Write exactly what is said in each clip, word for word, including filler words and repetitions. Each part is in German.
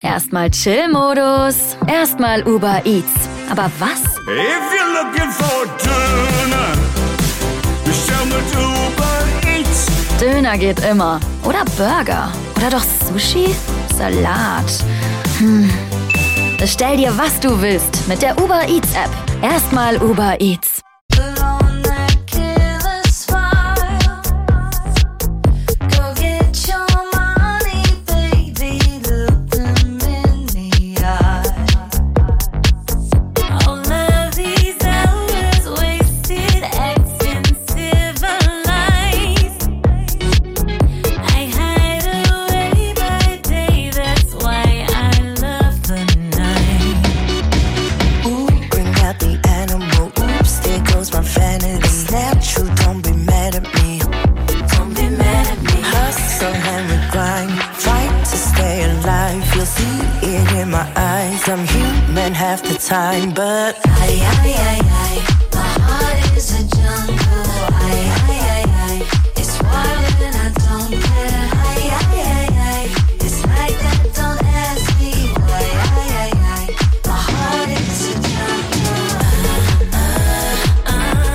Erstmal Chill-Modus, erstmal Uber Eats. Aber was? If you're looking for Döner, bestell mit Uber Eats. Döner geht immer. Oder Burger. Oder doch Sushi? Salat. Hm. Bestell dir, was du willst, mit der Uber Eats App. Erstmal Uber Eats. I'm human half the time, but I, I, I, I, my heart is a jungle. I, I, I, I, it's wild and I don't care. I, I, I, I, it's like that, don't ask me why. I, I, I, my heart is a jungle. Uh, uh,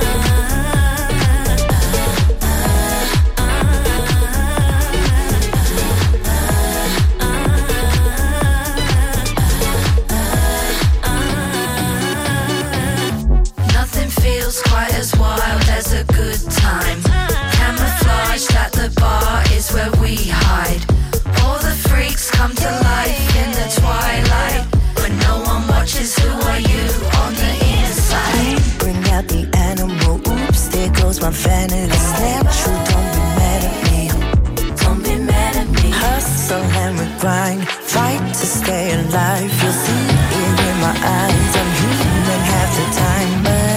quite as wild as a good time. Camouflaged at the bar is where we hide. All the freaks come to life in the twilight. When no one watches, who are you on the inside? Bring out the animal, oops, there goes my vanity. Snap true, don't be mad at me. Don't be mad at me. Hustle and we grind, fight to stay alive. You'll see it in my eyes. I'm human half the time, but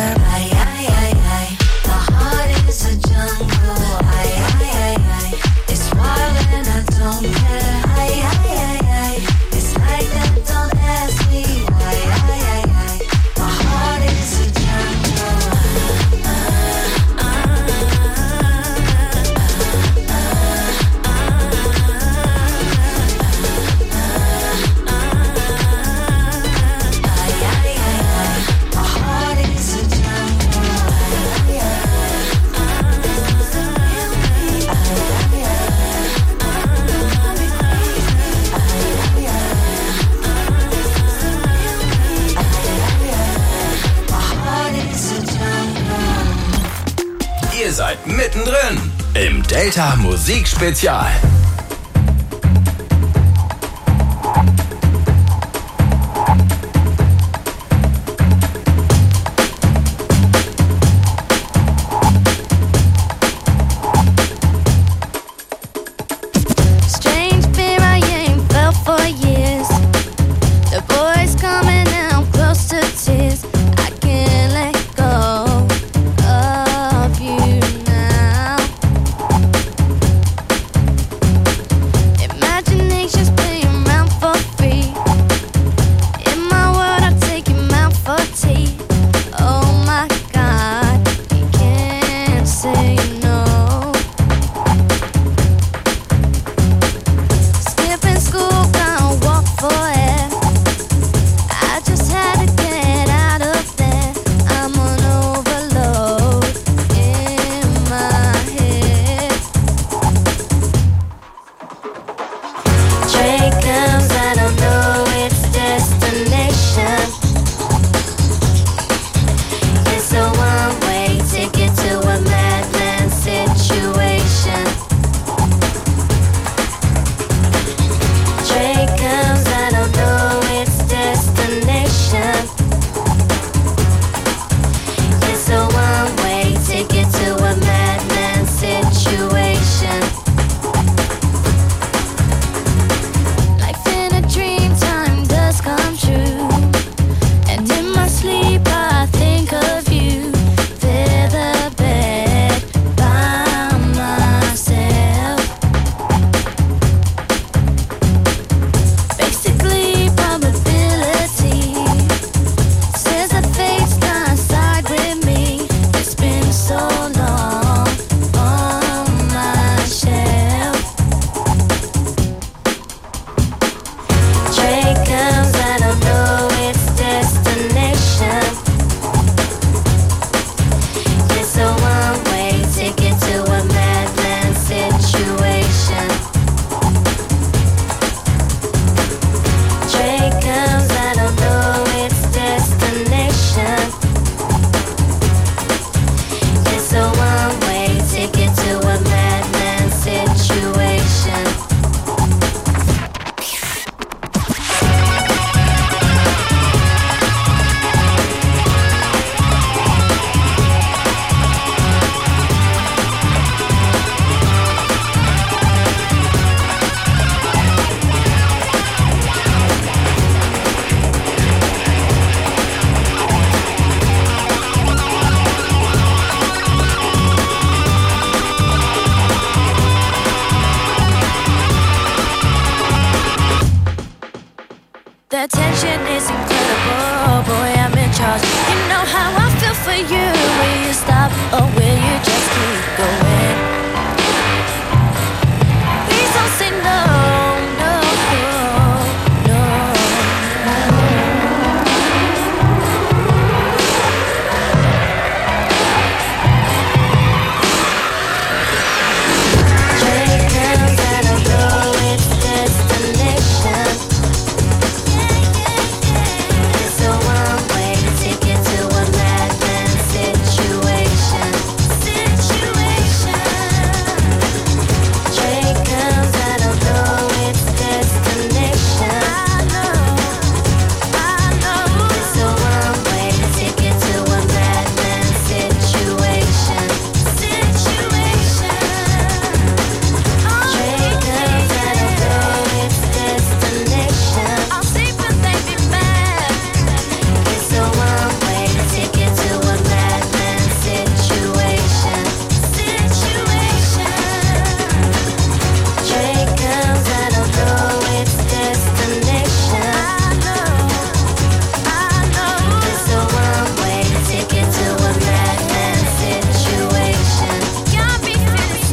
seid mittendrin im Delta Musikspezial. Thank The tension is incredible, boy, I'm in charge. You know how I feel for you. Will you stop or will you just keep going? Please don't say no, no, no. Train comes and I know its destination. It's a one-way ticket to a madman situation. Situation. Train comes, I don't know its destination. I know, I know. It's a one-way ticket to a madman situation. Situation. Train comes, I don't know its destination. I'll sleep when they be mad. It's a one-way ticket to a madman situation. Situation. Train comes, I don't know its destination. I know, I know. It's a one-way ticket to a madman situation. Got me feeling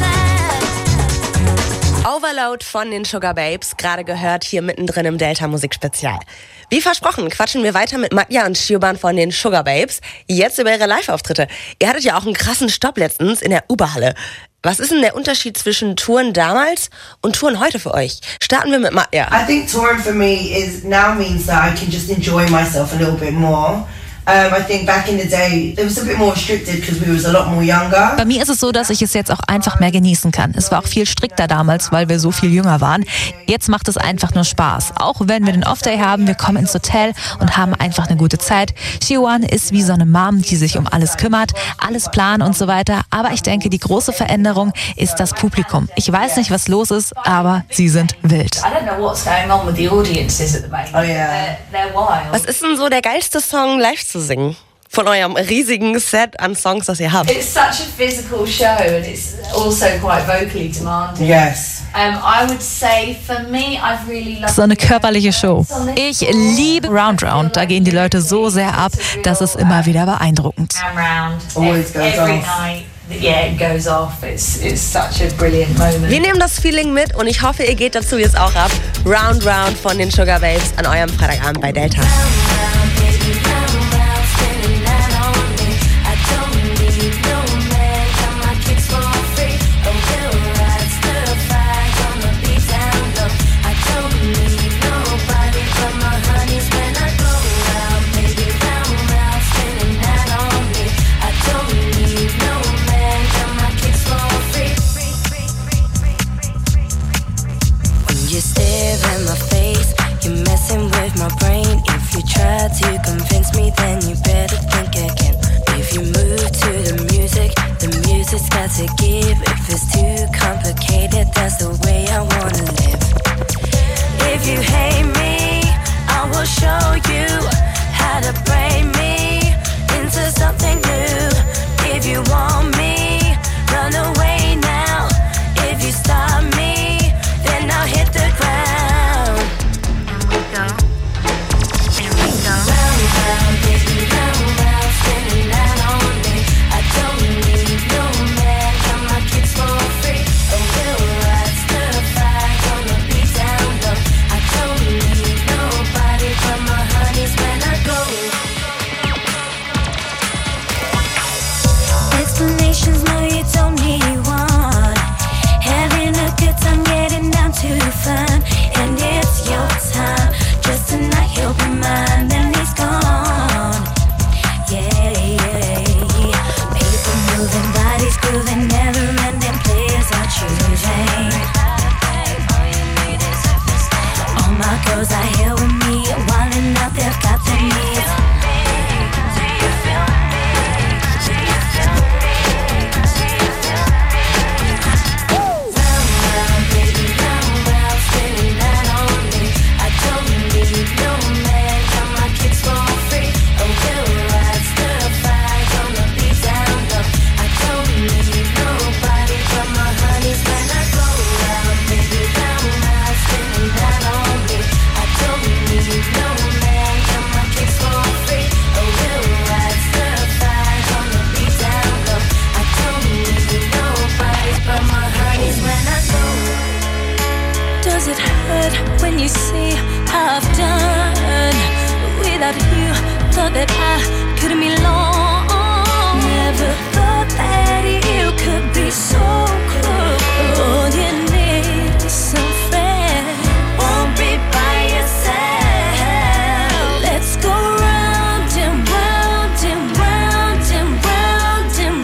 sad. Overload von den Sugar Babes, gerade gehört hier mittendrin im Delta Musikspezial. Wie versprochen, quatschen wir weiter mit Matja und Siobhan von den Sugar Babes. Jetzt über ihre Live-Auftritte. Ihr hattet ja auch einen krassen Stopp letztens in der Uberhalle. Was ist denn der Unterschied zwischen Touren damals und Touren heute für euch? Starten wir mit Matja. I think touring for me is now means that I can just enjoy myself a little bit more. Um, I think back in the day, it was a bit more restricted because we was a lot more younger. Bei mir ist es so, dass ich es jetzt auch einfach mehr genießen kann. Es war auch viel strikter damals, weil wir so viel jünger waren. Jetzt macht es einfach nur Spaß. Auch wenn wir den Off-Day haben, wir kommen ins Hotel und haben einfach eine gute Zeit. Siobhan ist wie so eine Mom, die sich um alles kümmert, alles planen und so weiter. Aber ich denke, die große Veränderung ist das Publikum. Ich weiß nicht, was los ist, aber sie sind wild. I don't know what's going on with the audiences at the moment. Oh, yeah. They're, they're wild. Was ist denn so der geilste Song live zu singen? Von eurem riesigen Set an Songs, das ihr habt. It's such a physical show and it's also quite vocally demanding. Yes. Um, I would say for me, I've really loved So eine körperliche Show. Ich liebe Round Round. Da gehen die Leute so sehr ab, das ist immer wieder beeindruckend. round round Always ev- goes every off. night. Yeah, it goes off. It's it's such a brilliant moment. Wir nehmen das Feeling mit und ich hoffe, ihr geht dazu jetzt auch ab. Round Round von den Sugar Babes an eurem Freitagabend bei Delta. You stare in my face, you're messing with my brain. If you try to convince me, then you better think again. If you move to the music, the music's got to give. If it's too complicated, that's the way I wanna live. If you hate me, I will show you how to break me into something new. If you want me, run away now. If you stop me, then I'll hit the ground. And we go, and we go round, round, baby. need no man, got my kicks for free. Oh, we'll ride certified, gonna be down low. I don't need nobody but my honeys when I go. Does it hurt when you see how I've done without you? Thought that I couldn't be long. Never thought that you could be so cruel. All you need is some friend. Won't be by yourself. Let's go round and round and round and round and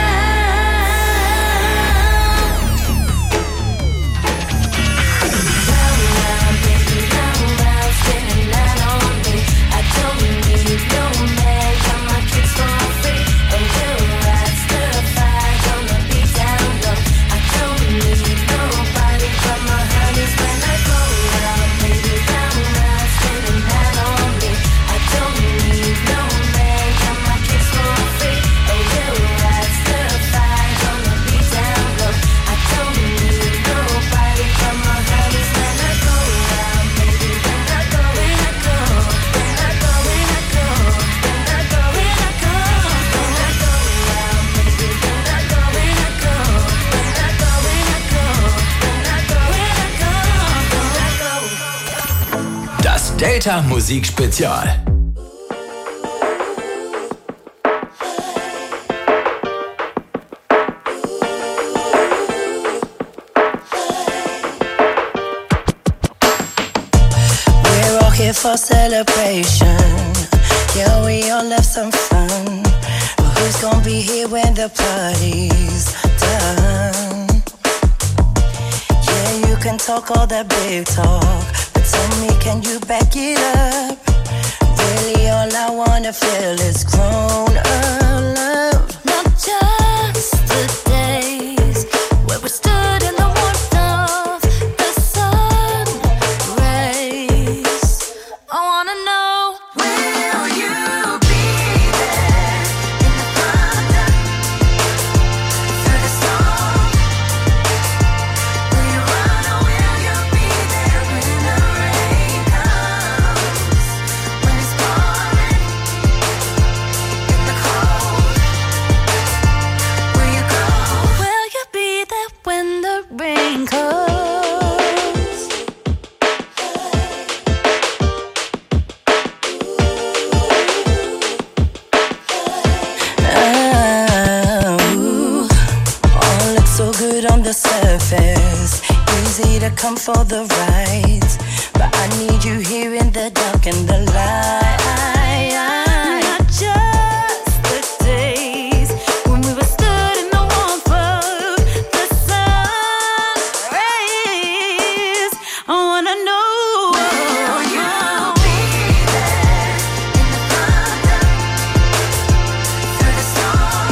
Round, round, baby, round, round, spinning that on me. I don't need no man, got my kicks for free. Oh, we'll ride certified, gonna be down low. I don't need nobody but my honeys when I go round, baby, round, round, spinning that on me. I don't need no man, got my kicks for free. Oh, we'll ride certified, gonna be down low. I don't need nobody but my honeys when I go round, baby, when I go, when I go, when I go, when I go, when I go, when I go, when I go round, baby, when I go, when I go, when I go, when I go, when I go, when I go, when I go. Das Delta Musik Spezial. We're all here for celebration. Yeah, we all have some fun. But who's gonna be here when the party's done? Yeah, you can talk all that big talk, but tell me, can you back it up? Really, all I wanna feel is grown up love. Not just the days where we stood in the warmth of the sun rays. I wanna know, Will you be there in the thunder, through the storm? Will you run or will you be there when the rain comes? When it's pouring in the cold, will you go? will you be there when the rain comes? Oh, all looks so good on the surface, easy to come for the ride, but I need you here in the dark and the light. Not just the days when we were stood in the warmth of the sun rays. I wanna know, Will you be there in the thunder, through the storm?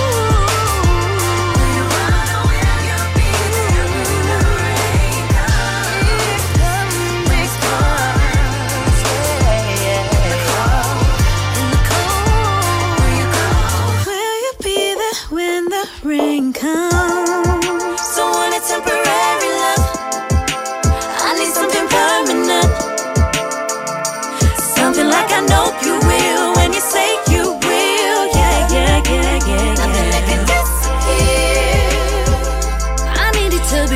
Will you run or will you be there when the rain comes? When it's pouring, yeah, in the cold, in the cold, will you go? will you be there when the rain comes? So when it's temporary love, I need something permanent. Something like I know you will when you say you will. Yeah, yeah, yeah, yeah. Nothing like it disappear. I need it to be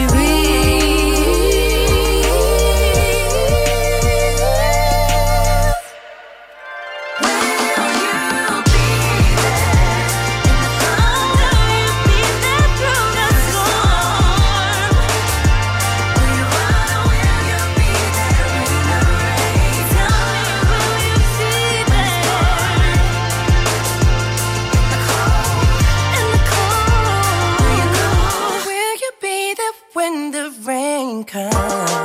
real. Will you be there in the thunder? Will you be there through the storm? Will you run or will you be there when the rain comes? Will you be there In the cold, in the cold? will you go? Will you be there when the rain comes?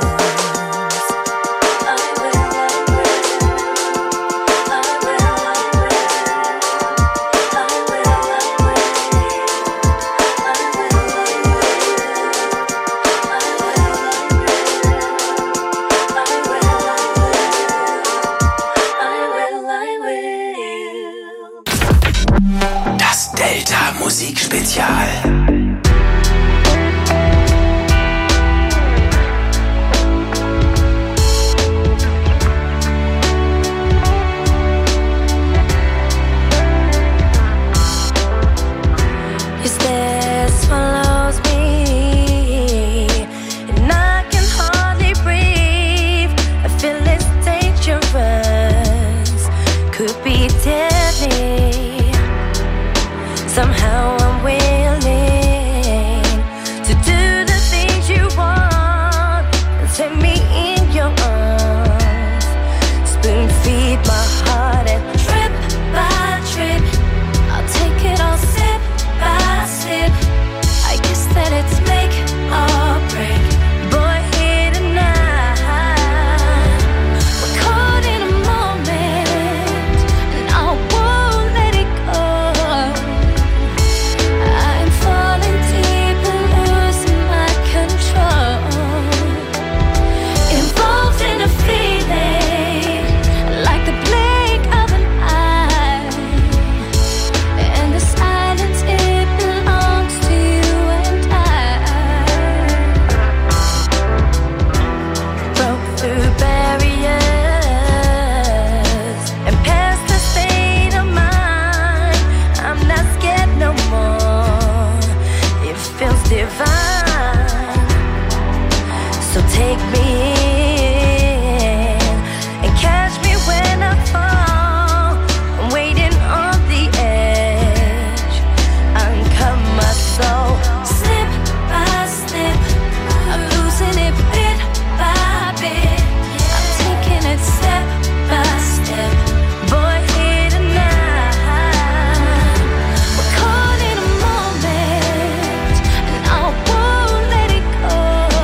I will, I will, I will, I will, I will, I will, I will, I will, I will. Das Delta Musik Spezial. Somehow I'm willing to do the things you want and take me in your arms. Spoon feed my heart and trip by trip, I'll take it all sip by sip. I guess that it's make or break. Boy, here tonight, we're caught in a moment, and I won't let it go. I'm falling deep and losing my control. Involved in a feeling like the blink of an eye, and the silence, it belongs to you and I. Broke through barriers and past the state of mind. I'm not scared no more. It feels divine. So take me in and catch me when I fall. I'm waiting on the edge. Uncut my soul, slip by slip. I'm losing it bit by bit. I'm taking it step by step. Boy, here tonight, we're caught in a moment, and I won't let it go.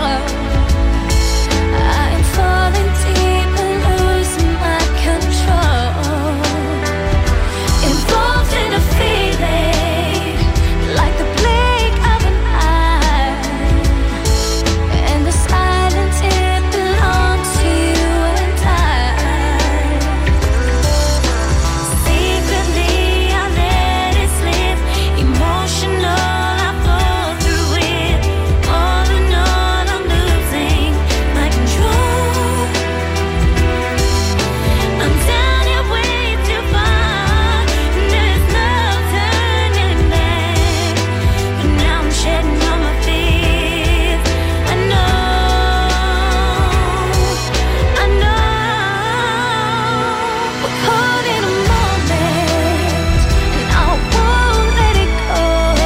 I'm falling deep and losing my control. Involved in a feeling like the blink of an eye, and the silence, it belongs to you and I. Secretly, I let it slip. Emotional, I fall through it. All in all, I'm losing my control. I'm down here way too far, and there's no turning back. But now I'm shedding all my fears. I know, I know, we're caught in a moment, and I won't let it go.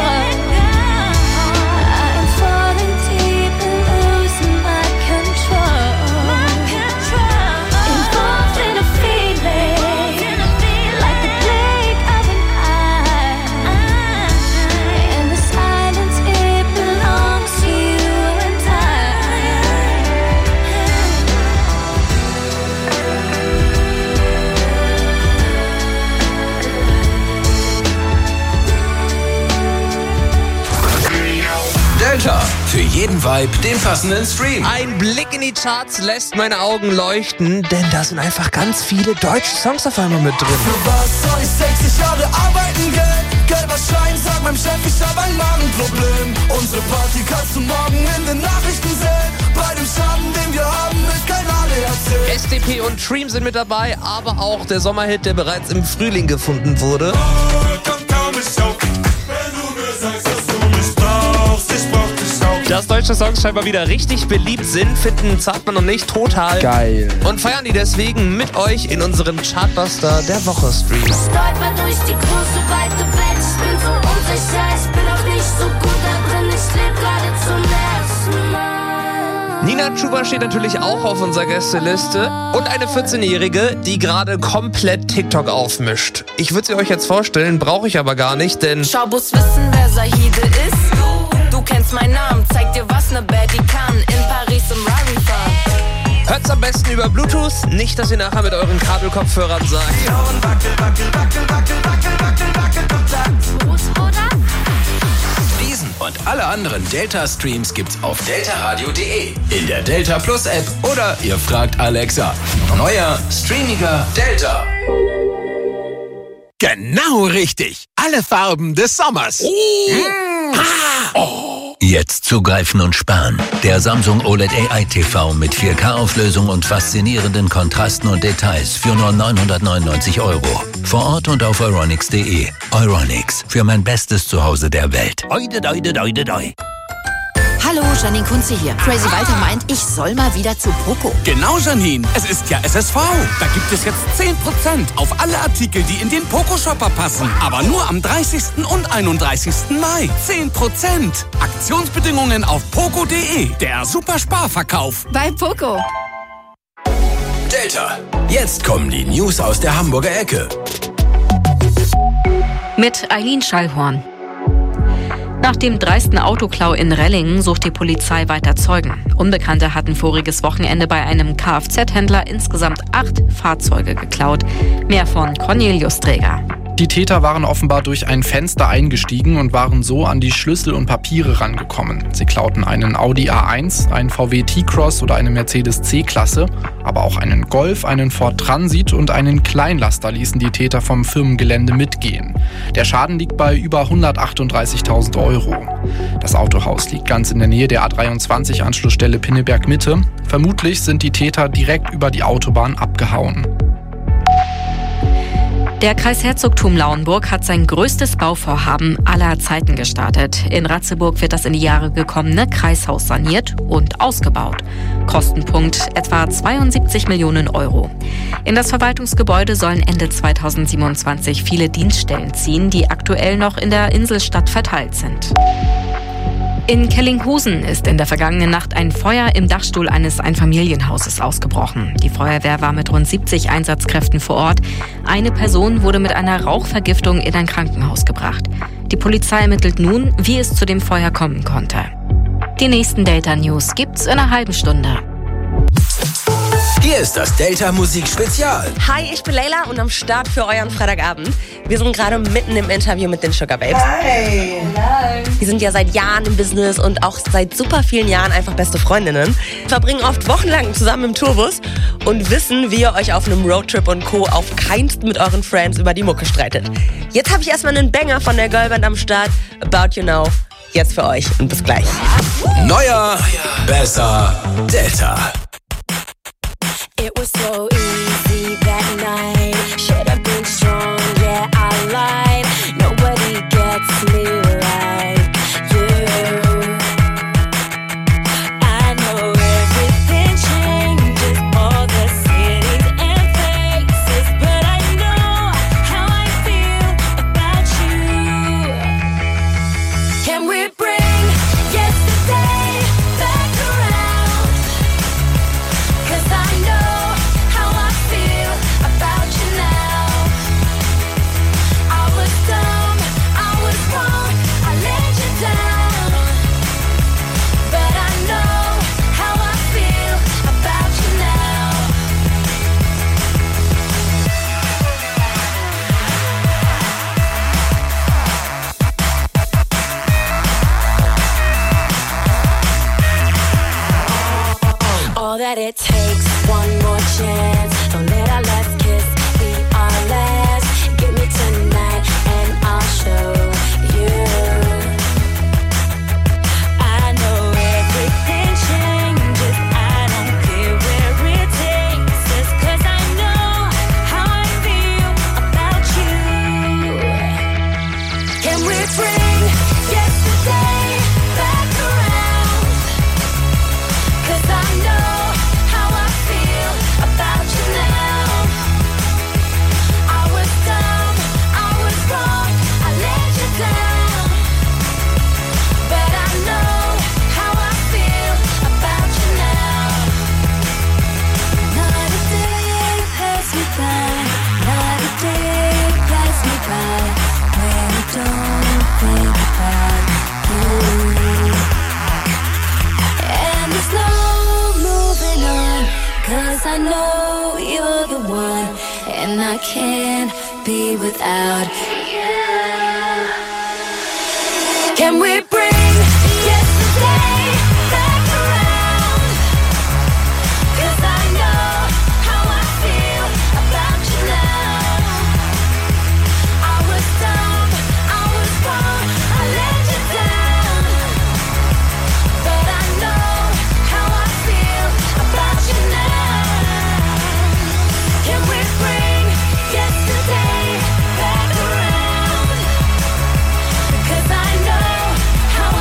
I'm falling deep and losing my control. Involved in a feeling like the blink of an eye, and the silence, it belongs to you and I. Delta, für jeden Vibe den passenden Stream. Ein Blick in die Charts lässt meine Augen leuchten, denn da sind einfach ganz viele deutsche Songs auf einmal mit drin. Für was soll ich sechzig Jahre arbeiten, Geld? Gelber Schein, sag meinem Chef, ich hab ein Magenproblem. Unsere Party kannst du morgen in den Nachrichten sehen. Bei dem Schaden, den wir haben, ist kein A D A C. S D P und Dream sind mit dabei, aber auch der Sommerhit, der bereits im Frühling gefunden wurde. Oh, komm kaum nicht auf, wenn du mir sagst, dass du mich brauchst, ich brauch dich auch. Dass deutsche Songs scheinbar wieder richtig beliebt sind, finden Zartmann und ich total geil und feiern die deswegen mit euch in unserem Chartbuster der Woche Stream. Stolper durch die große, weite Welt. Ich bin so unsicher, ich bin auch nicht so gut da drin. Ich lebe gerade zum ersten Mal. Nina Chuba steht natürlich auch auf unserer Gästeliste und eine vierzehnjährige, die gerade komplett TikTok aufmischt. Ich würde sie euch jetzt vorstellen, brauche ich aber gar nicht, denn Schaubus wissen, wer Zahide ist. Du kennst meinen Namen, zeig dir, was ne Baddie kann. In Paris im Rari fahren. hört's am besten über Bluetooth, nicht, dass ihr nachher mit euren Kabelkopfhörern sagt. Diesen und alle anderen Delta-Streams gibt's auf deltaradio punkt de, in der Delta Plus App oder ihr fragt Alexa. Neuer, streamiger Delta. Genau richtig. Alle Farben des Sommers. Oh. Mm. Ah. Oh. Jetzt zugreifen und sparen. Der Samsung O L E D A I T V mit vier K-Auflösung und faszinierenden Kontrasten und Details für nur neunhundertneunundneunzig Euro. Vor Ort und auf euronics punkt de. Euronics, für mein bestes Zuhause der Welt. Oide, oide, oide, oide. Hallo, Janine Kunze hier. Crazy Walter meint, ich soll mal wieder zu Poco. Genau, Janine. Es ist ja S S V. Da gibt es jetzt zehn Prozent auf alle Artikel, die in den Poco-Shopper passen. Aber nur am dreißigsten und einunddreißigsten Mai. zehn Prozent. Aktionsbedingungen auf poco punkt de. Der Supersparverkauf. Bei Poco. Delta. Jetzt kommen die News aus der Hamburger Ecke. Mit Eileen Schallhorn. Nach dem dreisten Autoklau in Rellingen sucht die Polizei weiter Zeugen. Unbekannte hatten voriges Wochenende bei einem Kfz-Händler insgesamt acht Fahrzeuge geklaut. Mehr von Cornelius Träger. Die Täter waren offenbar durch ein Fenster eingestiegen und waren so an die Schlüssel und Papiere rangekommen. Sie klauten einen Audi A eins, einen V W T-Cross oder eine Mercedes C-Klasse, aber auch einen Golf, einen Ford Transit und einen Kleinlaster ließen die Täter vom Firmengelände mitgehen. Der Schaden liegt bei über hundertachtunddreißigtausend Euro. Das Autohaus liegt ganz in der Nähe der A dreiundzwanzig Anschlussstelle Pinneberg Mitte. Vermutlich sind die Täter direkt über die Autobahn abgehauen. Der Kreisherzogtum Lauenburg hat sein größtes Bauvorhaben aller Zeiten gestartet. In Ratzeburg wird das in die Jahre gekommene Kreishaus saniert und ausgebaut. Kostenpunkt etwa zweiundsiebzig Millionen Euro. In das Verwaltungsgebäude sollen Ende zweitausendsiebenundzwanzig viele Dienststellen ziehen, die aktuell noch in der Inselstadt verteilt sind. In Kellinghusen ist in der vergangenen Nacht ein Feuer im Dachstuhl eines Einfamilienhauses ausgebrochen. Die Feuerwehr war mit rund siebzig Einsatzkräften vor Ort. Eine Person wurde mit einer Rauchvergiftung in ein Krankenhaus gebracht. Die Polizei ermittelt nun, wie es zu dem Feuer kommen konnte. Die nächsten Delta News gibt's in einer halben Stunde. Hier ist das Delta Musik Spezial. Hi, ich bin Leila und am Start für euren Freitagabend. Wir sind gerade mitten im Interview mit den Sugar Babes. Hi. Hello. Die sind ja seit Jahren im Business und auch seit super vielen Jahren einfach beste Freundinnen. Verbringen oft wochenlang zusammen im Tourbus und wissen, wie ihr euch auf einem Roadtrip und Co. auf keinsten mit euren Friends über die Mucke streitet. Jetzt habe ich erstmal einen Banger von der Girlband am Start. About You Now. Jetzt für euch und bis gleich. Neuer, besser, Delta. It was so easy that night. Should have been strong, yeah, I lied. Nobody gets me like you. I know everything changes, all the cities and faces, but I know how I feel about you. Can we bring yesterday back around? 'Cause I know that it takes one more chance. Don't let our last kiss be our last. Give me tonight and I'll show you. I know everything changes. I don't care where it takes us, 'cause I know how I feel about you. Can we bring yesterday back around? 'Cause I know about you now. I was dumb, I was wrong, I let you down. But I know how I feel about you now. Not a day passes me by, not a day passes me by when I don't think about you. And there's no moving on, 'cause I know you're the one, and I can't be without you. Can we bring yesterday back around? 'Cause I know how I feel about you now. I was dumb, I was wrong, I let you down. But I know how I feel about you now. Can we bring yesterday back around? 'Cause I know how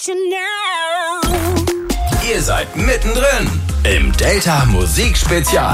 you now. Ihr seid mittendrin im Delta Musikspezial.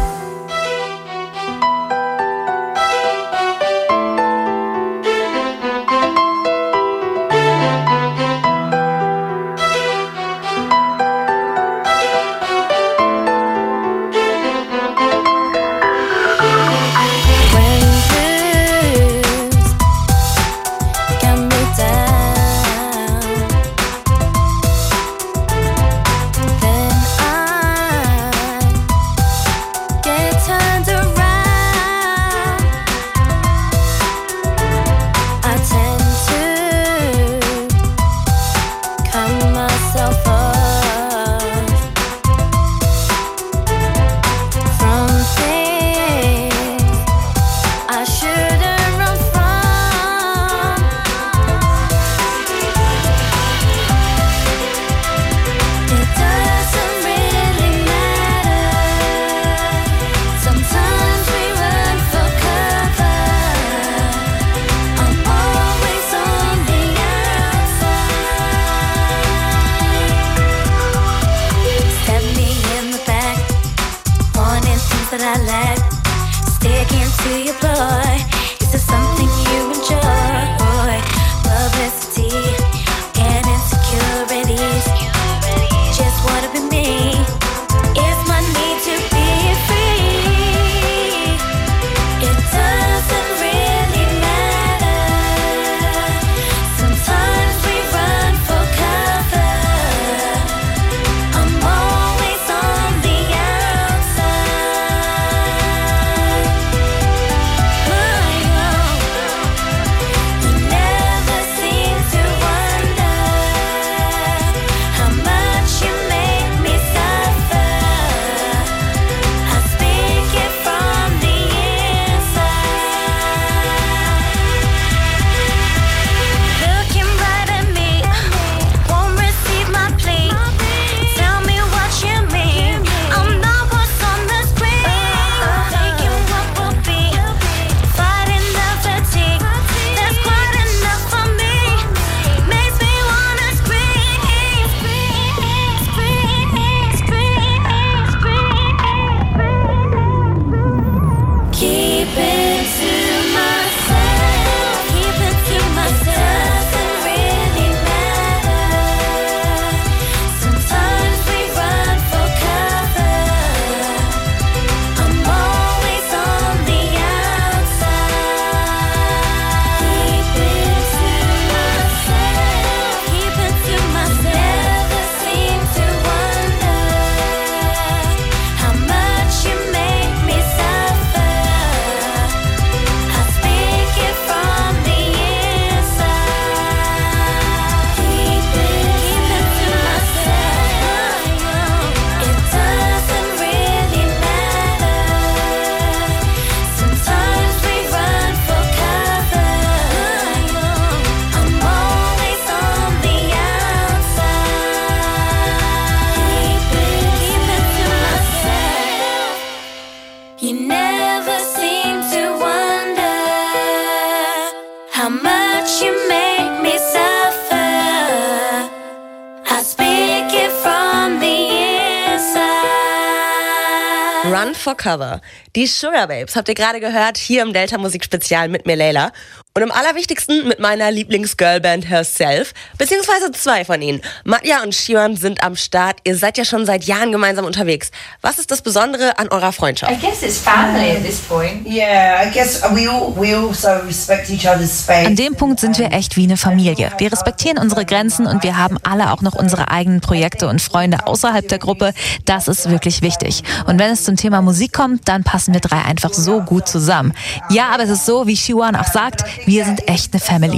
Run for Cover. Die Sugar Babes habt ihr gerade gehört, hier im Delta Musikspezial mit mir, Layla. Und am allerwichtigsten mit meiner Lieblings-Girlband Herself, beziehungsweise zwei von ihnen. Matja und Shiwan sind am Start. Ihr seid ja schon seit Jahren gemeinsam unterwegs. Was ist das Besondere an eurer Freundschaft? I guess it's family at this point. Yeah, I guess we all we also respect each other's space. An dem Punkt sind wir echt wie eine Familie. Wir respektieren unsere Grenzen und wir haben alle auch noch unsere eigenen Projekte und Freunde außerhalb der Gruppe. Das ist wirklich wichtig. Und wenn es zum Thema Musik kommt, dann passen wir drei einfach so gut zusammen. Ja, aber es ist so, wie Shiwan auch sagt, wir sind echt eine Family.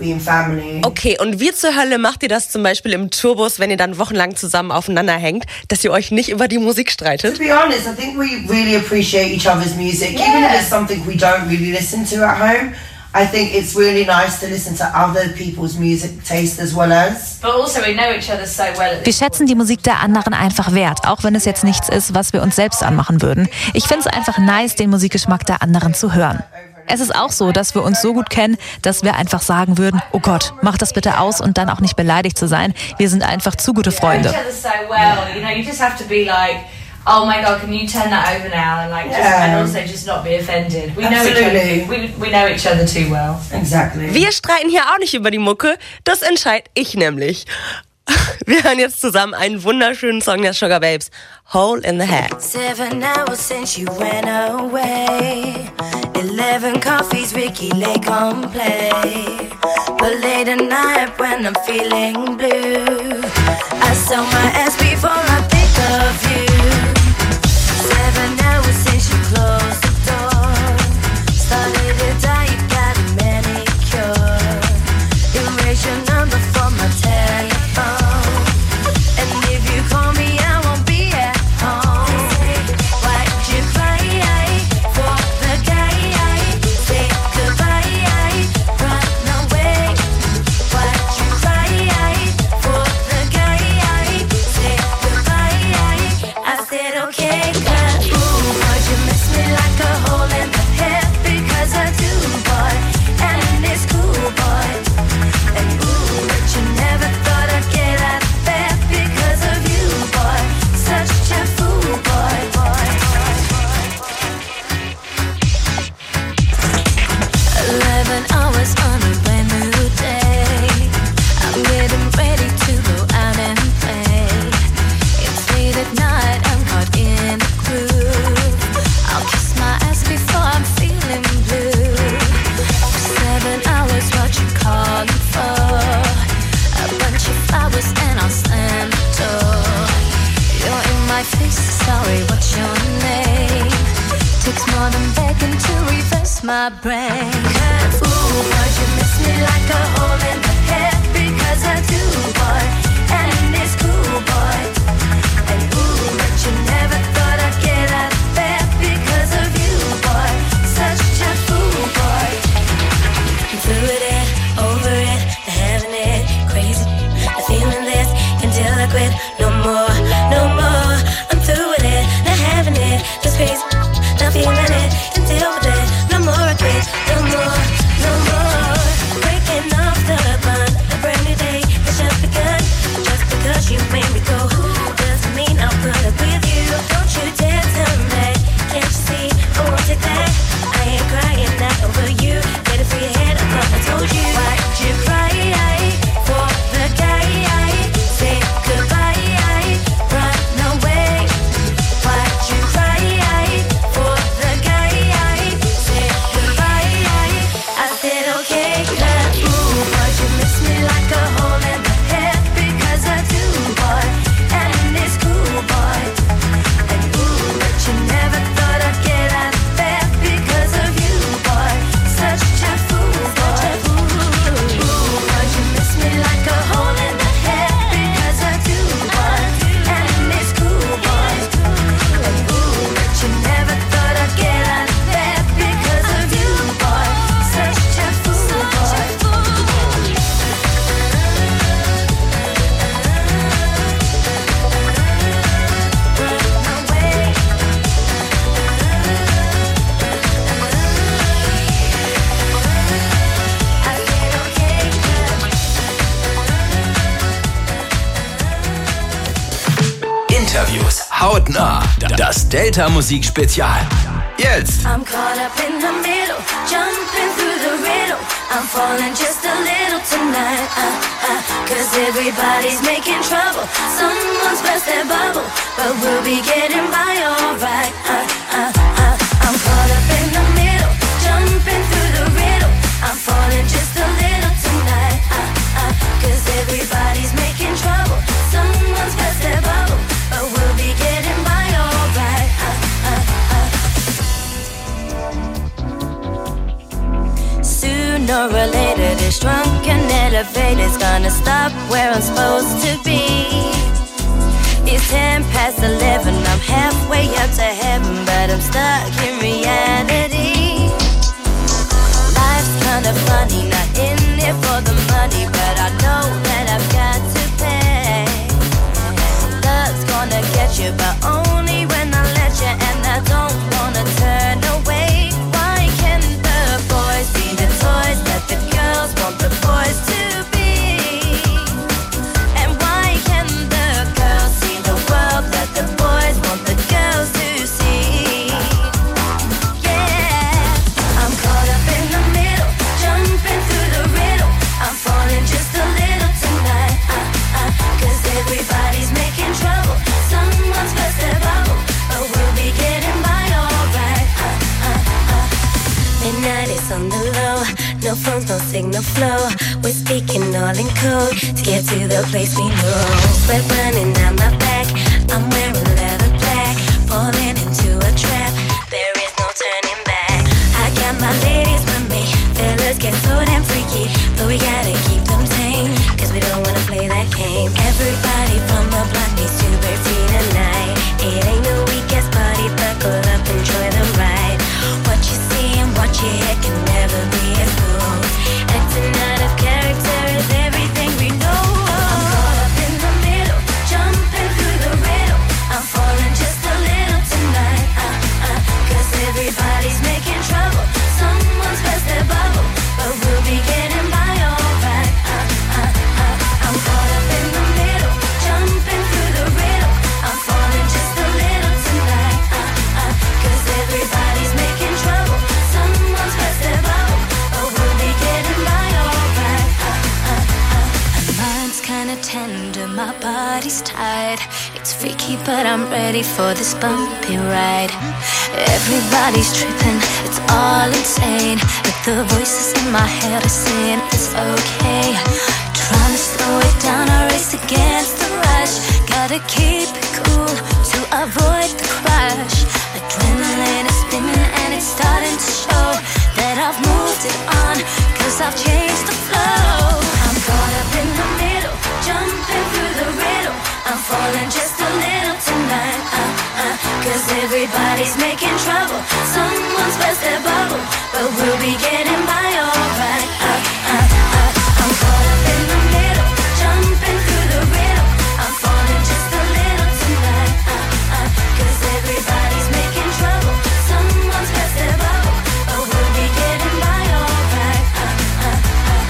Okay, und wie zur Hölle macht ihr das zum Beispiel im Tourbus, wenn ihr dann wochenlang zusammen aufeinander hängt, dass ihr euch nicht über die Musik streitet? To be honest, I think we really appreciate each other's music, yeah. Even if it's something we don't really listen to at home. I think it's really nice to listen to other people's music taste as well as. But also we know each other so well. Wir schätzen die Musik der anderen einfach wert, auch wenn es jetzt nichts ist, was wir uns selbst anmachen würden. Ich finde es einfach nice, den Musikgeschmack der anderen zu hören. Es ist auch so, dass wir uns so gut kennen, dass wir einfach sagen würden, oh Gott, mach das bitte aus und dann auch nicht beleidigt zu sein. Wir sind einfach zu gute Freunde. Oh my God, can you turn that over now and like just, Yeah. and also just not be offended. We know each Absolutely. other. We, we know each other too well. Exactly. Wir streiten hier auch nicht über die Mucke, das entscheide ich nämlich. Wir hören jetzt zusammen einen wunderschönen Song der Sugar Babes, Hole in the Head. Seven hours since you went away. Eleven coffees, Ricky Lake on play. But late at night when I'm feeling blue, I sell my ass before I think of you. Seven hours since you closed the door. Started to die, you got a manicure. Erase your number from my telephone. And if you call me, I won't be at home. Why'd you cry for the guy? Say goodbye, run away. Why'd you cry for the guy? Say goodbye. I said okay, 'cause ooh, boy, you miss me like a hole in the head. Because I do, boy, and it's cool, boy. And ooh, but you never thought I'd get out of bed because of you, boy. Such a fool, boy, boy. Eleven hours on a brand new day. I'm getting ready to go out and play. It's late at night, I'm caught in a groove. I'll kiss my ass before I'm feeling blue. Seven hours, what you calling for? A bunch of flowers and I'll slam the door. You're in my face, sorry, what's your name? Takes more than begging to reverse my brain. 'Cause ooh, boy, you miss me like a hole in the head. Because I do, boy, and it's cool, boy. And ooh, but you never thought I'd get out of bed because of you, boy. Such a fool, boy. I'm through with it, over it, having it, crazy. I'm feeling this until I quit. No more, no more. I'm through with it, not having it, just crazy. Not feeling it until we're dead. No more I quit, no more, no more. Breaking off the bond, a brand new day has just begun. Just because you made me go, doesn't mean I'll put up with you. Don't you dare turn back, can't you see? I won't take that. I ain't crying not over you. Get it through your head, I thought I told you. Why'd you cry for the guy? Say goodbye, run away. Why'd you cry for the guy? Say goodbye. I said okay, 'cause ooh, boy, you miss me like a hole in the head. Because I do, boy, and it's cool, boy. And ooh, but you never thought I'd get out of bed because of you, boy. Such a fool, boy. Ooh, boy, you miss me like a hole in the head. Because I do, boy, and it's cool, boy. And ooh, but you never thought I'd get out of bed because of you, boy. Such a fool, boy. Interviews hautnah. Das Delta Musik Spezial. Jetzt. I'm caught up in the middle, jumping through the riddle. I'm falling just a little tonight. Uh, uh, Cause everybody's making trouble. Someone's burst their bubble, but we'll be getting by alright. Uh, uh, uh, I'm caught up in the middle, jumping through the riddle. I'm falling just a little tonight. Uh, uh, Cause everybody's making trouble. Someone's burst their bubble, but we'll be getting by alright. Uh, uh, uh. Sooner or later, this drunken elevator's gonna stop where I'm supposed to be. It's ten past eleven, I'm halfway up to heaven, but I'm stuck in reality. Life's kinda funny, not in it for the money, but I know that I've got to pay. Love's gonna get you, but only when I let you, and I don't wanna turn away. Why can't the No phones, no signal flow. We're speaking all in code to get to the place we know. Sweat running down my back. I'm wearing leather black, falling into a trap. There is no turning back. I got my ladies with me. Fellas get so damn freaky, but we gotta keep them tame, cause we don't wanna play that game. Everybody from the block needs to be free tonight. It ain't the weakest party, buckle up, enjoy the ride. What you see and what you hear can never be as good. Acting out of character is everything we know. I'm caught up in the middle, jumping through the riddle. I'm falling just a little tonight, uh, uh, cause everybody's making trouble. Someone's burst their bubble, but we'll be getting by alright, uh, uh, uh. I'm caught up in the middle, jumping through the riddle. I'm falling just a little tonight, uh, uh, cause everybody's making trouble. Someone's burst their bubble, but we'll be getting by alright, uh, uh, uh. My mind's kinda tender, my body's tired. It's freaky, but I'm ready for this bumpy ride. Everybody's tripping, it's all insane, but the voices in my head are saying it's okay. Trying to slow it down, I race against the rush. Gotta keep it cool to avoid the crash. Adrenaline is spinning and it's starting to show that I've moved it on, cause I've changed the flow. I'm caught up in the middle, jumping through the riddle. I'm falling just a little tonight, uh, uh, cause everybody's making trouble. Someone's burst their bubble, but we'll be getting by alright, uh, uh, uh. I'm caught up in the middle, jumping through the riddle. I'm falling just a little tonight, uh, uh, cause everybody's making trouble. Someone's burst their bubble, but we'll be getting by alright, uh, uh, uh.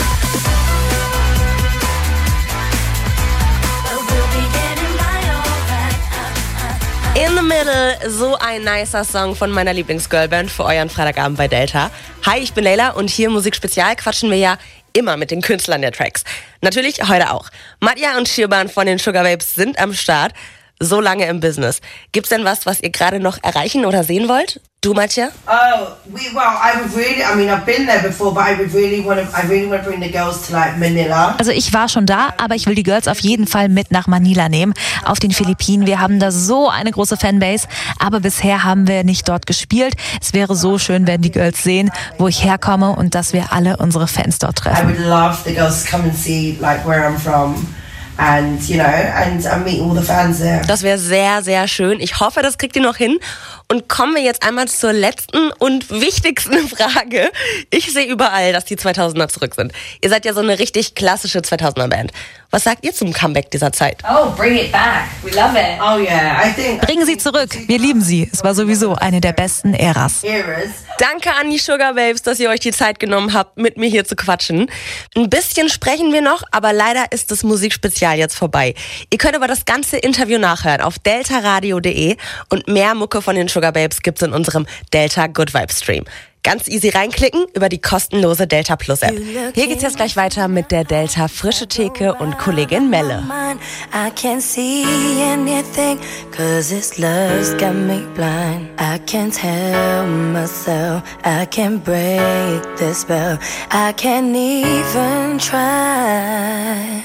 But we'll be getting by alright, uh, uh. In the Middle, so ein nicer Song von meiner Lieblingsgirlband für euren Freitagabend bei Delta. Hi, ich bin Leila und hier im Musikspezial quatschen wir ja immer mit den Künstlern der Tracks. Natürlich heute auch. Matja und Shioban von den Sugababes sind am Start. So lange im Business. Gibt's denn was, was ihr gerade noch erreichen oder sehen wollt? Du, Matja? Oh, we well, I would really. I mean, I've been there before, but I would really want to. I really want to bring the girls to like Manila. Also ich war schon da, aber ich will die Girls auf jeden Fall mit nach Manila nehmen, auf den Philippinen. Wir haben da so eine große Fanbase, aber bisher haben wir nicht dort gespielt. Es wäre so schön, wenn die Girls sehen, wo ich herkomme und dass wir alle unsere Fans dort treffen. I would love the girls to come and see like where I'm from. And, you know, and, and meet all the fans there. Das wäre sehr, sehr schön. Ich hoffe, das kriegt ihr noch hin. Und kommen wir jetzt einmal zur letzten und wichtigsten Frage. Ich sehe überall, dass die zweitausender zurück sind. Ihr seid ja so eine richtig klassische zweitausender-Band. Was sagt ihr zum Comeback dieser Zeit? Oh, bring it back. We love it. Oh yeah, I think... Bringen sie zurück. Wir lieben sie. Es war sowieso eine der besten Äras. Danke an die Sugababes, dass ihr euch die Zeit genommen habt, mit mir hier zu quatschen. Ein bisschen sprechen wir noch, aber leider ist das Musikspezial jetzt vorbei. Ihr könnt aber das ganze Interview nachhören auf delta radio punkt de und mehr Mucke von den Sugababes gibt's in unserem Delta Good Vibes Stream. Ganz easy reinklicken über die kostenlose Delta Plus App. Hier geht's jetzt gleich weiter mit der Delta Frische Theke und Kollegin Melle. I can't see anything, cause this love's got me blind. I can't help myself, I can't break the spell, I can't even try.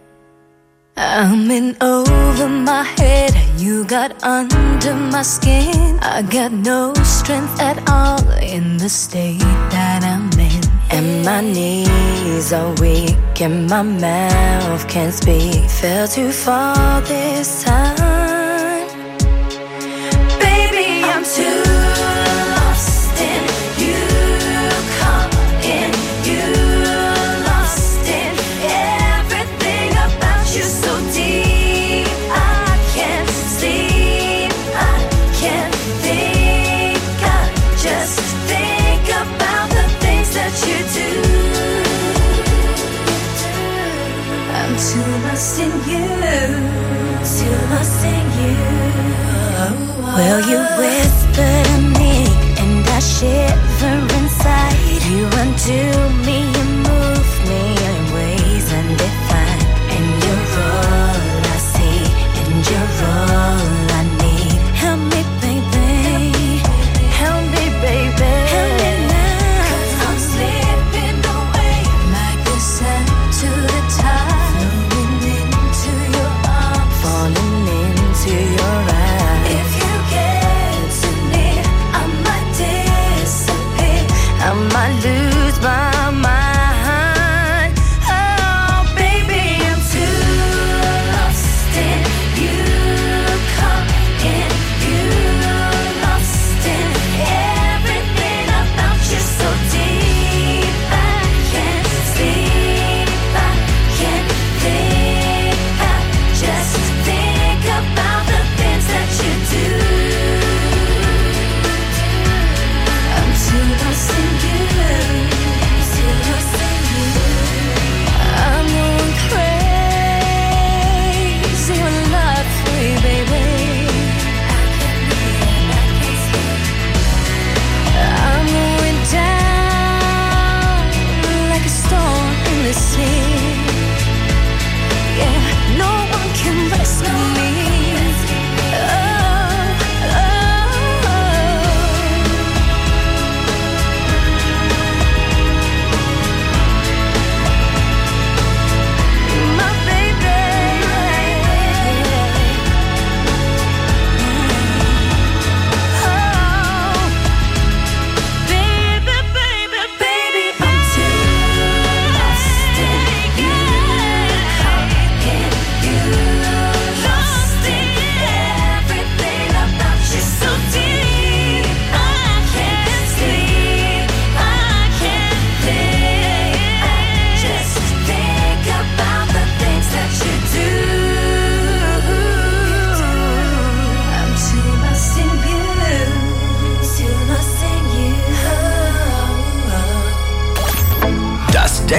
I'm in over my head, you got under my skin. I got no strength at all in the state that I'm in. And my knees are weak and my mouth can't speak. Fell too far this time. Baby, I'm too lost in you, caught in you, lost in everything about you so deep. I can't sleep, I can't think, I just think about the things that you do. I'm too lost in you, too lost in you. Well, you whisper to me and I shiver inside. You undo me, you move me in ways undefined. And you're all I see, and you're all I need. Help me, baby, help me, baby, help me now. 'Cause I'm slipping away.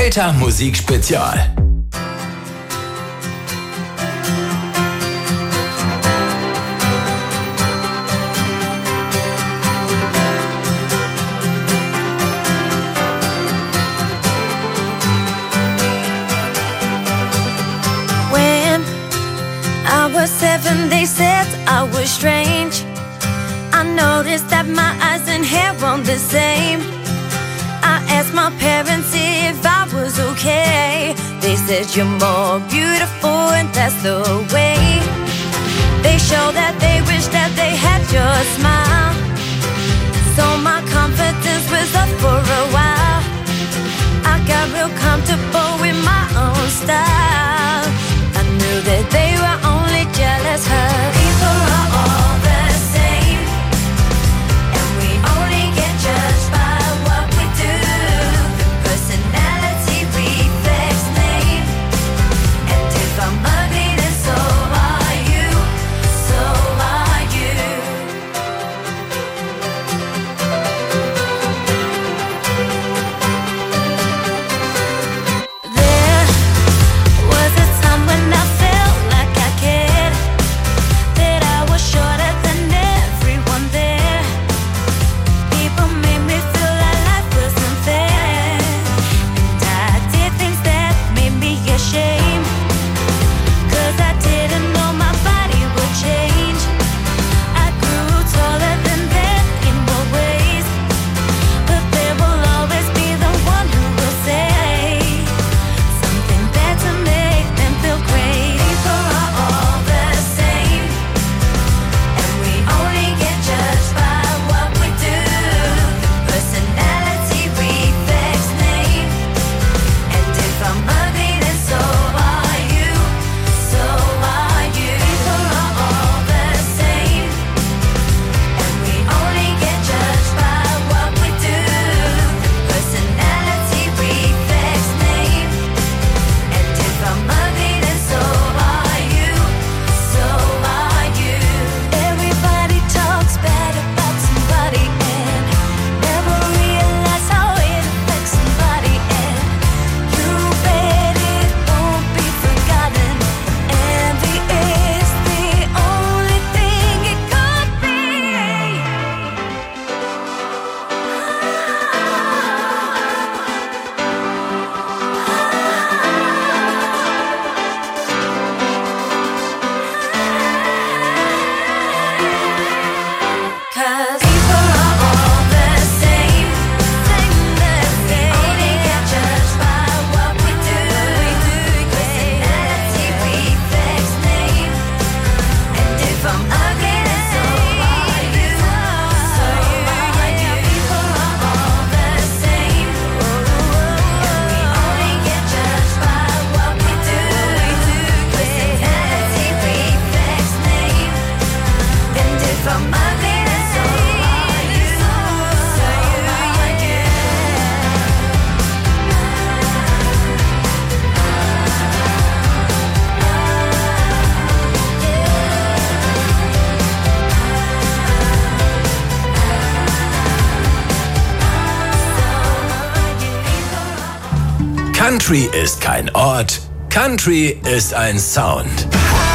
Delta Musik Spezial. Seven, they said I was strange. I noticed that my eyes and hair weren't the same. I asked my parents if I was okay. They said you're more beautiful and that's the way. They showed that they wish that they had your smile. So my confidence was up for a while. I got real comfortable with my own style. I knew that they were only jealous. Her people are all the same, and we only get judged by what we do. Personality reflects name, and if I'm ugly, then so are you. So are you. There was a time when I felt like I cared, that I was shorter than everyone there. People made me feel like life was unfair, and I did things that made me ashamed, 'cause I didn't know my body would change. I grew taller than them in more ways, but there will always be the one who will say something bad to make them feel great. People are all the same, and we only get judged by what we do. Personality reflects name, and if I'm ugly, then so are you. So are you. People are all the same, and we only get judged by what we do. Personality reflects name, and if I'm ugly, then so are you. So are you. Everybody talks bad about somebody and never realize how it affects somebody, and you bet it won't be forgotten. Envy is the only thing it could be. Cause people are all the same, same the same. Only get judged by what we do. Personality reflects name, and if I'm ugly, then so are you. So are you. People are all the same, and we only get judged by what we do. Personality reflects name, and if I'm ugly, then so are you. So are you. Country ist kein Ort, Country ist ein Sound.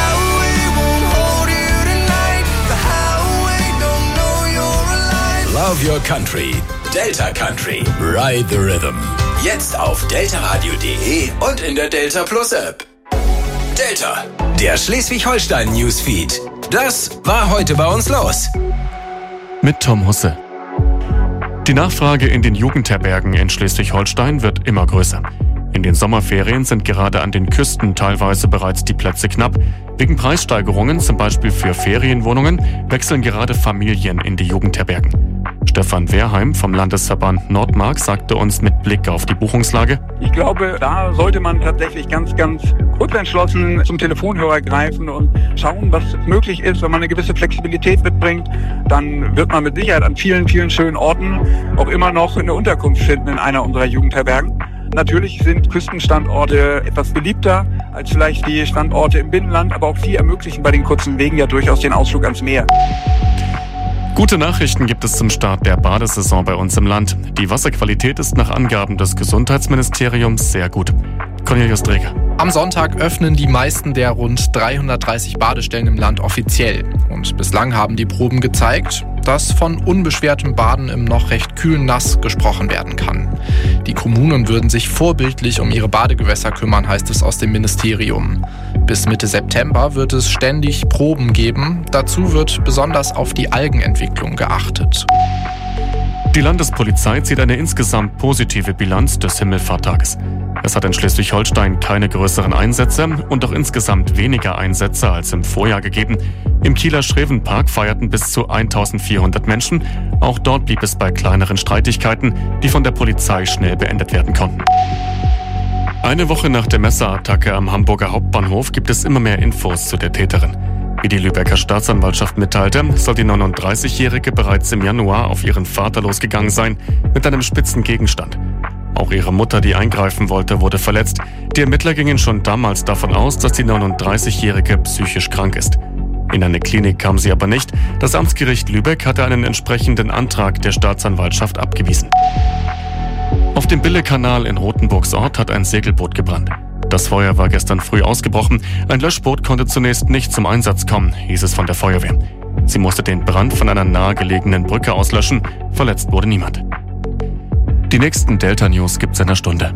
Love your country. Delta Country. Ride the Rhythm. Jetzt auf deltaradio punkt de und in der Delta Plus App. Delta, der Schleswig-Holstein Newsfeed. Das war heute bei uns los. Mit Tom Husse. Die Nachfrage in den Jugendherbergen in Schleswig-Holstein wird immer größer. In den Sommerferien sind gerade an den Küsten teilweise bereits die Plätze knapp. Wegen Preissteigerungen, zum Beispiel für Ferienwohnungen, wechseln gerade Familien in die Jugendherbergen. Stefan Wehrheim vom Landesverband Nordmark sagte uns mit Blick auf die Buchungslage: Ich glaube, da sollte man tatsächlich ganz, ganz kurzentschlossen zum Telefonhörer greifen und schauen, was möglich ist. Wenn man eine gewisse Flexibilität mitbringt, dann wird man mit Sicherheit an vielen, vielen schönen Orten auch immer noch eine Unterkunft finden in einer unserer Jugendherbergen. Natürlich sind Küstenstandorte etwas beliebter als vielleicht die Standorte im Binnenland, aber auch sie ermöglichen bei den kurzen Wegen ja durchaus den Ausflug ans Meer. Gute Nachrichten gibt es zum Start der Badesaison bei uns im Land. Die Wasserqualität ist nach Angaben des Gesundheitsministeriums sehr gut. Cornelius Dreger. Am Sonntag öffnen die meisten der rund dreihundertdreißig Badestellen im Land offiziell. Und bislang haben die Proben gezeigt, dass von unbeschwertem Baden im noch recht kühlen Nass gesprochen werden kann. Die Kommunen würden sich vorbildlich um ihre Badegewässer kümmern, heißt es aus dem Ministerium. Bis Mitte September wird es ständig Proben geben. Dazu wird besonders auf die Algenentwicklung geachtet. Die Landespolizei zieht eine insgesamt positive Bilanz des Himmelfahrttages. Es hat in Schleswig-Holstein keine größeren Einsätze und auch insgesamt weniger Einsätze als im Vorjahr gegeben. Im Kieler Schrevenpark feierten bis zu eintausendvierhundert Menschen. Auch dort blieb es bei kleineren Streitigkeiten, die von der Polizei schnell beendet werden konnten. Eine Woche nach der Messerattacke am Hamburger Hauptbahnhof gibt es immer mehr Infos zu der Täterin. Wie die Lübecker Staatsanwaltschaft mitteilte, soll die neununddreißigjährige bereits im Januar auf ihren Vater losgegangen sein mit einem spitzen Gegenstand. Auch ihre Mutter, die eingreifen wollte, wurde verletzt. Die Ermittler gingen schon damals davon aus, dass die neununddreißigjährige psychisch krank ist. In eine Klinik kam sie aber nicht. Das Amtsgericht Lübeck hatte einen entsprechenden Antrag der Staatsanwaltschaft abgewiesen. Auf dem Bille-Kanal in Rothenburgs Ort hat ein Segelboot gebrannt. Das Feuer war gestern früh ausgebrochen. Ein Löschboot konnte zunächst nicht zum Einsatz kommen, hieß es von der Feuerwehr. Sie musste den Brand von einer nahegelegenen Brücke auslöschen. Verletzt wurde niemand. Die nächsten Delta-News gibt's in einer Stunde.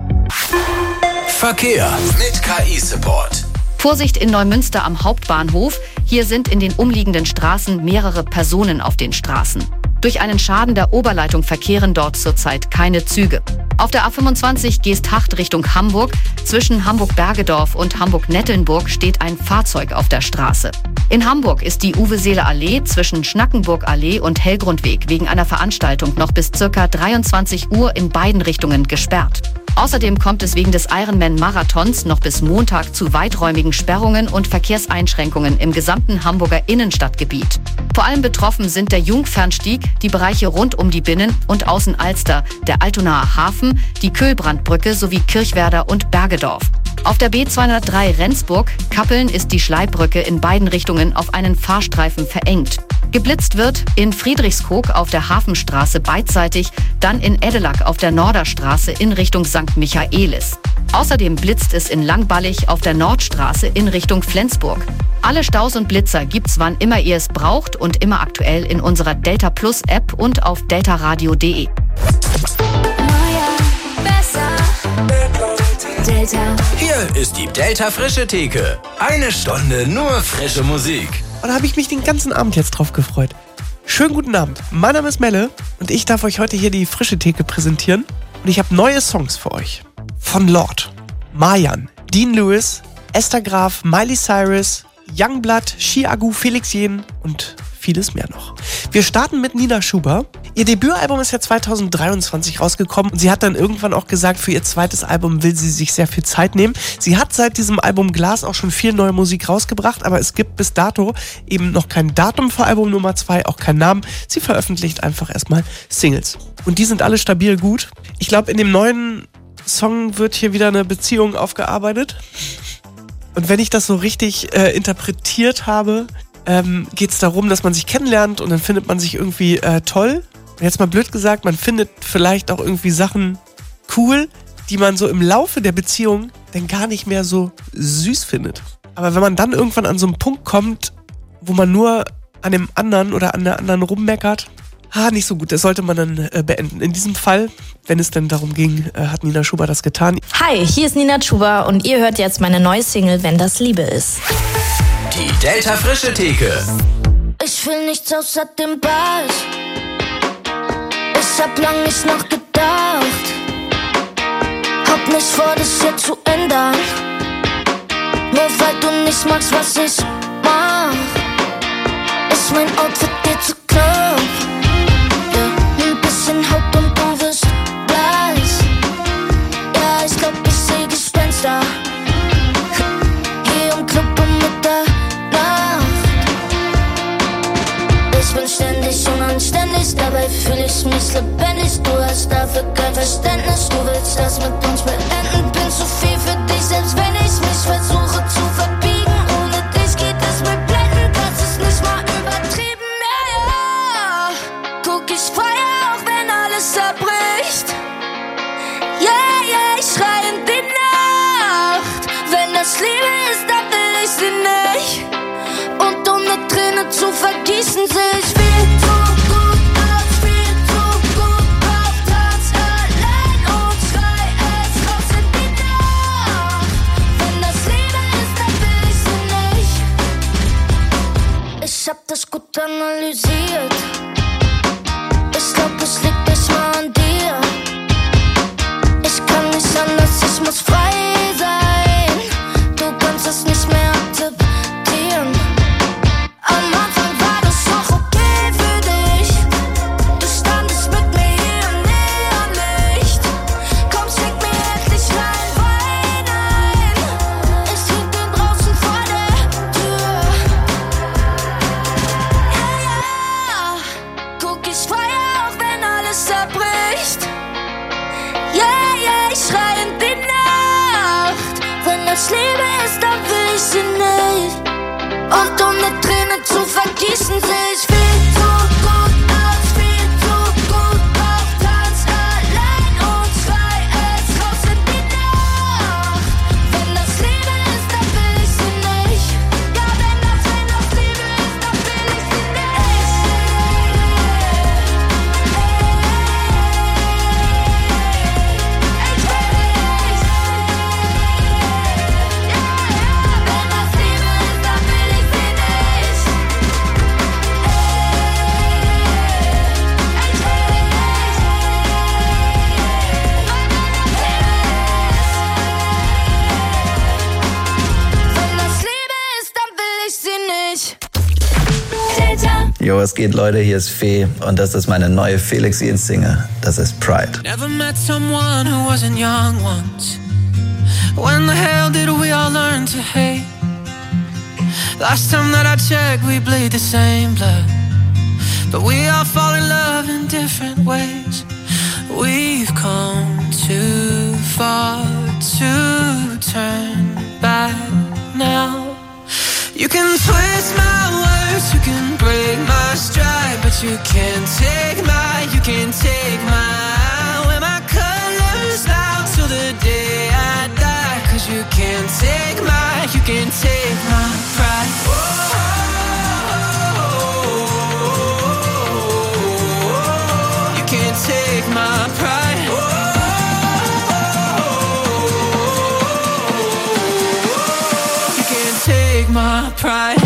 Verkehr mit K I-Support. Vorsicht in Neumünster am Hauptbahnhof. Hier sind in den umliegenden Straßen mehrere Personen auf den Straßen. Durch einen Schaden der Oberleitung verkehren dort zurzeit keine Züge. Auf der A fünfundzwanzig Geesthacht Richtung Hamburg. Zwischen Hamburg-Bergedorf und Hamburg-Nettelnburg steht ein Fahrzeug auf der Straße. In Hamburg ist die Uwe-Seele-Allee zwischen Schnackenburg-Allee und Hellgrundweg wegen einer Veranstaltung noch bis ca. dreiundzwanzig Uhr in beiden Richtungen gesperrt. Außerdem kommt es wegen des Ironman-Marathons noch bis Montag zu weiträumigen Sperrungen und Verkehrseinschränkungen im gesamten Hamburger Innenstadtgebiet. Vor allem betroffen sind der Jungfernstieg, die Bereiche rund um die Binnen- und Außenalster, der Altonaer Hafen, die Köhlbrandbrücke sowie Kirchwerder und Bergedorf. Auf der B zweihundertdrei Rendsburg, Kappeln ist die Schleibbrücke in beiden Richtungen auf einen Fahrstreifen verengt. Geblitzt wird in Friedrichskoog auf der Hafenstraße beidseitig, dann in Edelack auf der Norderstraße in Richtung Sankt Michaelis. Außerdem blitzt es in Langballig auf der Nordstraße in Richtung Flensburg. Alle Staus und Blitzer gibt's wann immer ihr es braucht und immer aktuell in unserer Delta Plus App und auf deltaradio punkt de. Delta. Hier ist die Delta Frische Theke. Eine Stunde nur frische Musik. Und da habe ich mich den ganzen Abend jetzt drauf gefreut. Schönen guten Abend. Mein Name ist Melle und ich darf euch heute hier die Frische Theke präsentieren. Und ich habe neue Songs für euch. Von Lord, Marjan, Dean Lewis, Esther Graf, Miley Cyrus, Youngblood, Chiagu, Felix Jähn und vieles mehr noch. Wir starten mit Nina Schuber. Ihr Debütalbum ist ja zweitausenddreiundzwanzig rausgekommen und sie hat dann irgendwann auch gesagt, für ihr zweites Album will sie sich sehr viel Zeit nehmen. Sie hat seit diesem Album Glas auch schon viel neue Musik rausgebracht, aber es gibt bis dato eben noch kein Datum für Album Nummer zwei, auch keinen Namen. Sie veröffentlicht einfach erstmal Singles. Und die sind alle stabil gut. Ich glaube, in dem neuen Song wird hier wieder eine Beziehung aufgearbeitet. Und wenn ich das so richtig äh, interpretiert habe, ähm, geht es darum, dass man sich kennenlernt und dann findet man sich irgendwie äh, toll. Jetzt mal blöd gesagt, man findet vielleicht auch irgendwie Sachen cool, die man so im Laufe der Beziehung dann gar nicht mehr so süß findet. Aber wenn man dann irgendwann an so einen Punkt kommt, wo man nur an dem anderen oder an der anderen rummeckert, ah, nicht so gut, das sollte man dann äh, beenden. In diesem Fall, wenn es denn darum ging, äh, hat Nina Schuber das getan. Hi, hier ist Nina Schuber und ihr hört jetzt meine neue Single, Wenn das Liebe ist. Die Delta Frische Theke. Ich will nichts außer dem Ball. Ich hab lang nicht nachgedacht. Hab nicht vor, das hier zu ändern. Nur weil du nicht magst, was ich mach. Ist mein Outfit dir zu knapp? Ja, ein bisschen Haut und du wirst blass. Ja, ich glaub, ich seh Gespenster. Geh im Club um Mitternacht. Ich bin ständig unanständig, dabei fühl ich mich lebendig. Du hast dafür kein Verständnis, du willst das mit uns beenden. Bin zu viel für dich, selbst wenn ich mich versuche zu verbiegen. Ohne dich geht es mir blenden, kannst es nicht mal übertrieben. Ja, ja. analysiert. Ich glaub, es liegt nicht mal an dir. Ich kann nicht anders, ich muss frei sein. Du kannst es nicht mehr akzeptieren. Am Anfang war das noch okay für dich. Du standest mit mir hier im Neonlicht. Komm, schick mir endlich rein Wein ein. Ich trink den draußen vor der Tür. Ja, ja, guck, ich feier auch, wenn alles zerbricht. Ja, ja, ich schrei in die Nacht. Wenn das Liebe ist, dann will ich sie nicht. Und um eine Träne zu vergießen, seh ich viel zu gut aus, viel zu gut auf Tanz allein und schrei es raus in die Nacht. Wenn das Liebe ist, dann will ich sie nicht. Ja, wenn das, wenn das Liebe ist, dann will ich sie Jo, was geht, Leute? Hier ist Fee und das ist meine neue Felix Jähn Single. Das ist Pride. Never met someone who wasn't young once. When the hell did we all learn to hate? Last time that I checked, we bleed the same blood. But we all fall in love in different ways. We've come too far to turn back now. You can twist my words, you can break my stride, but you can't take my, you can't take my, wear my colors out till the day I die. Cause you can't take my, you can't take my pride. You can't take my pride. You can't take my pride.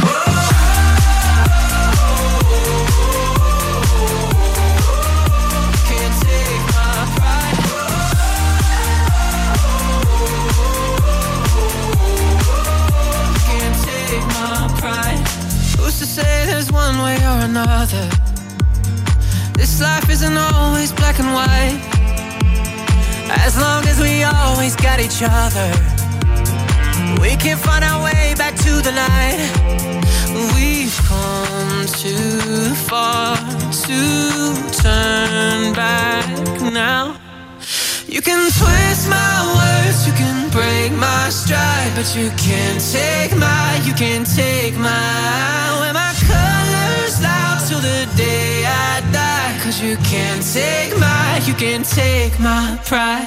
To say there's one way or another. This life isn't always black and white. As long as we always got each other, we can find our way back to the light. We've come too far to turn back now. You can twist my words, you can break my stride, but you can't take my, you can't take my, wear my colors out till the day I die. Cause you can't take my, you can't take my pride.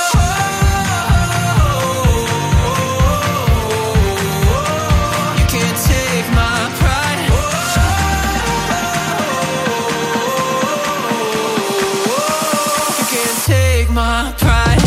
You can't take my pride. You can't take my pride.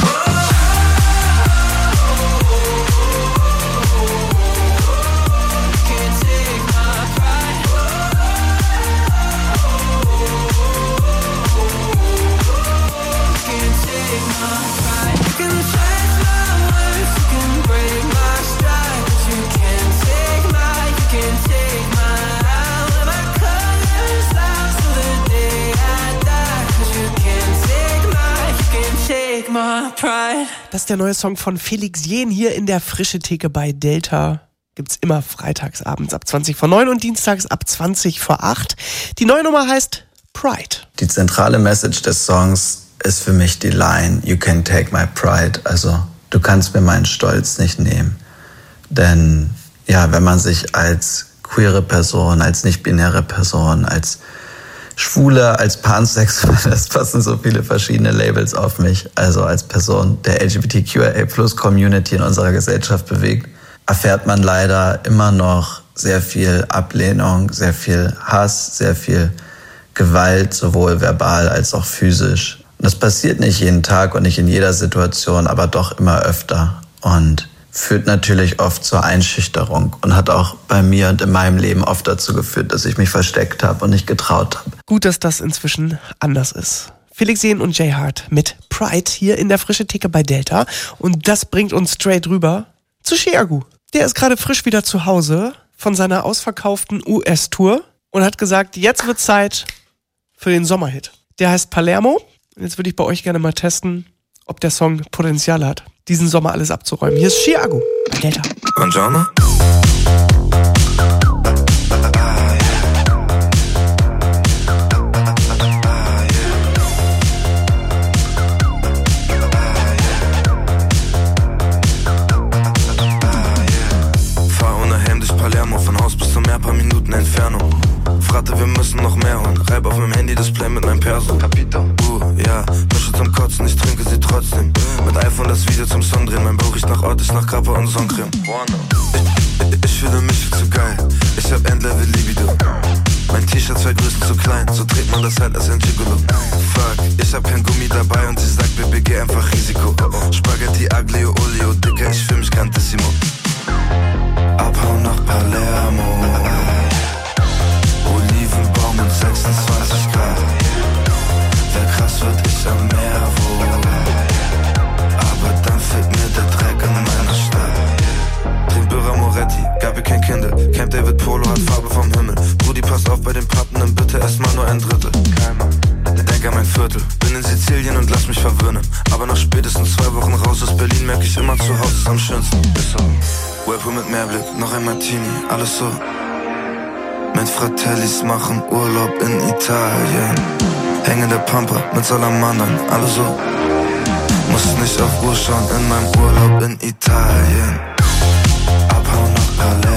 Das ist der neue Song von Felix Jähn hier in der Frische Theke bei Delta. Gibt's immer freitags abends ab zwanzig vor neun und dienstags ab zwanzig vor acht. Die neue Nummer heißt Pride. Die zentrale Message des Songs ist für mich die Line You can take my pride. Also du kannst mir meinen Stolz nicht nehmen. Denn ja, wenn man sich als queere Person, als nicht-binäre Person, als Schwule, als Pansexuelle, das passen so viele verschiedene Labels auf mich, also als Person der L G B T Q I A plus Community in unserer Gesellschaft bewegt, erfährt man leider immer noch sehr viel Ablehnung, sehr viel Hass, sehr viel Gewalt, sowohl verbal als auch physisch. Und das passiert nicht jeden Tag und nicht in jeder Situation, aber doch immer öfter. Und führt natürlich oft zur Einschüchterung und hat auch bei mir und in meinem Leben oft dazu geführt, dass ich mich versteckt habe und nicht getraut habe. Gut, dass das inzwischen anders ist. Felix Jähn und Jay Hart mit Pride hier in der Frische Theke bei Delta. Und das bringt uns straight rüber zu Chiago. Der ist gerade frisch wieder zu Hause von seiner ausverkauften U S-Tour und hat gesagt, jetzt wird Zeit für den Sommerhit. Der heißt Palermo. Jetzt würde ich bei euch gerne mal testen, ob der Song Potenzial hat, diesen Sommer alles abzuräumen. Hier ist Chiago bei Delta. Buongiorno. Palermo, von Haus bis zum Meer, paar Minuten Entfernung. Fragte, wir müssen noch mehr holen. Reib auf meinem Handy-Display mit meinem Perso. Capito. Uh, ja, Mische zum Kotzen, ich trinke sie trotzdem. Mit iPhone das Video zum Song drehen. Mein Bauch riecht nach Ort, ich nach Grappa und Sonnencreme. Ich, ich, ich fühle mich viel zu geil. Ich hab Endlevel Libido. Mein T-Shirt zwei Größen zu klein, so trägt man das halt als ein Gigolo. Fuck, ich hab kein Gummi dabei und sie sagt, Baby, geh einfach Risiko. Spaghetti, Aglio, Olio, Dicker, ich fühl mich grandissimo. Abhauen nach Palermo. Olivenbaum und sechsundzwanzig Grad. Wär krass, wird ich am Meer wohnen. Aber dann fehlt mir der Dreck in meiner Stadt. Trink Birra Moretti, gab ihr kein Kindle. Camp David Polo hat Farbe vom Himmel. Brudi, pass auf bei den Pappen, nimm bitte erstmal nur ein Drittel. Denk an mein Viertel, bin in Sizilien und lass mich verwöhnen. Aber nach spätestens zwei Wochen raus aus Berlin merk ich immer, zu Hause ist am schönsten. Ist so. Whirlpool mit Meerblick, noch ein Martini, alles so. Mit Fratellis machen Urlaub in Italien. Hänge der Pampa mit Salamandern, alles so. Muss nicht auf Uhr schauen in meinem Urlaub in Italien. Abhauen nach Palermo.